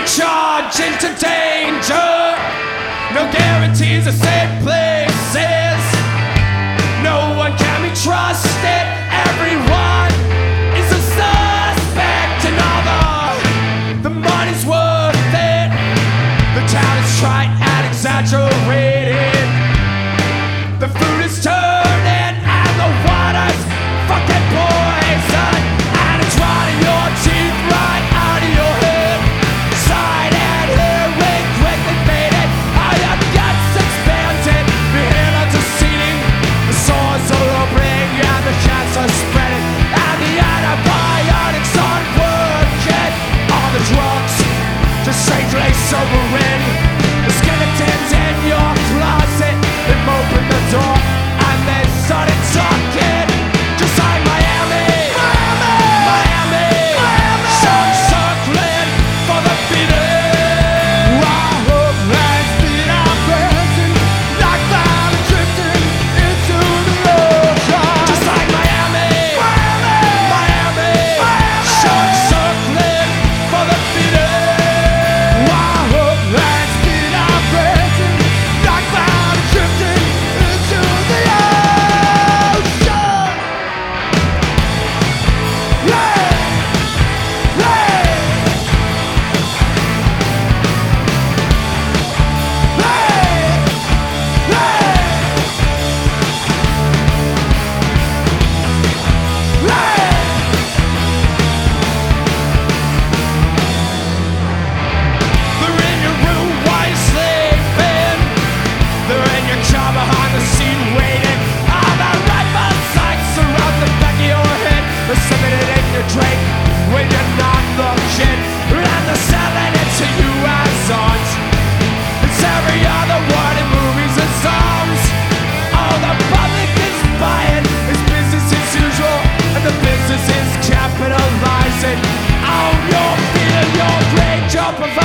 charge into danger. No guarantees of safe places. No one can be trusted. Everyone is a suspect. And the money's worth it. The town is trite and exaggerated. The food is turning and the water's fucking poison. And it's right in your teeth, right out of your head. Side and hearing quickly faded. All your guts expanded. The hands are seeding. The sores are opening and the cancer spreading. And the antibiotics aren't working. All the drugs just strangely sobering. The skeletons in your closet. They've opened the door and they started talking. Just like Miami, Shark circling for the feeding. Our homeland's been our present, like cloud drifting into the ocean. Just like Miami, Shark circling for the feeding. Our homeland's been our present, like cloud drifting into the ocean. They're in your room while you're sleeping. They're in your car behind the scene waiting. All the rifle sights around the back of your head. They're slipping it in your drink when you're not looking. And they're selling it to you as art. It's every other word in movies and songs. All the public is buying is business as usual. And the business is capitalizing on your fear, your rage, your